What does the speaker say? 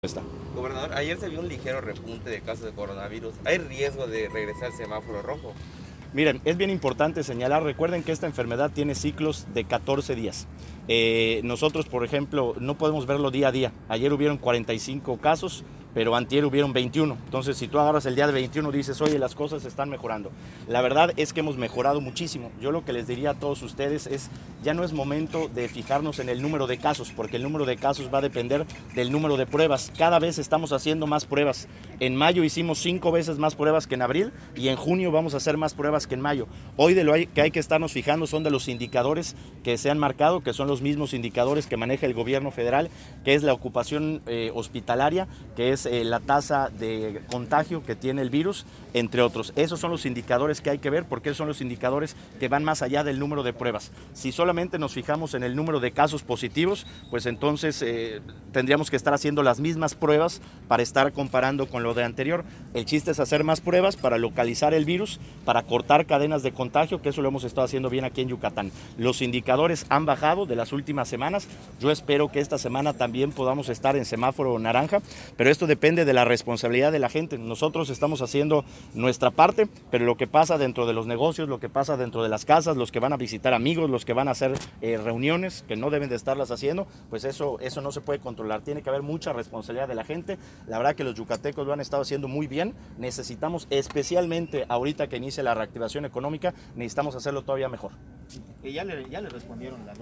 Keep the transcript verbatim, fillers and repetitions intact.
Está. Gobernador, ayer se vio un ligero repunte de casos de coronavirus. ¿Hay riesgo de regresar al semáforo rojo? Miren, es bien importante señalar, recuerden que esta enfermedad tiene ciclos de catorce días. Eh, nosotros, por ejemplo, no podemos verlo día a día. Ayer hubieron cuarenta y cinco casos, pero antier hubieron veintiuno. Entonces, si tú agarras el día de veintiuno, dices, oye, las cosas están mejorando. La verdad es que hemos mejorado muchísimo. Yo lo que les diría a todos ustedes es, ya no es momento de fijarnos en el número de casos, porque el número de casos va a depender del número de pruebas. Cada vez estamos haciendo más pruebas. En mayo hicimos cinco veces más pruebas que en abril y en junio vamos a hacer más pruebas que en mayo. Hoy de lo que hay que estarnos fijando son de los indicadores que se han marcado, que son los mismos indicadores que maneja el gobierno federal, que es la ocupación eh, hospitalaria, que es eh, la tasa de contagio que tiene el virus, entre otros. Esos son los indicadores que hay que ver, porque esos son los indicadores que van más allá del número de pruebas. Si solamente nos fijamos en el número de casos positivos, pues entonces eh, tendríamos que estar haciendo las mismas pruebas para estar comparando con lo de anterior. El chiste es hacer más pruebas para localizar el virus, para cortar cadenas de contagio, que eso lo hemos estado haciendo bien aquí en Yucatán. Los indicadores han bajado de las últimas semanas. Yo espero que esta semana también podamos estar en semáforo naranja, pero esto depende de la responsabilidad de la gente. Nosotros estamos haciendo nuestra parte, pero lo que pasa dentro de los negocios, lo que pasa dentro de las casas, los que van a visitar amigos, los que van a hacer eh, reuniones que no deben de estarlas haciendo, pues eso, eso no se puede controlar. Tiene que haber mucha responsabilidad de la gente. La verdad que los yucatecos lo han estado haciendo muy bien. Necesitamos, especialmente ahorita que inicia la reactivación económica, necesitamos hacerlo todavía mejor. Y ya le, ya le respondieron la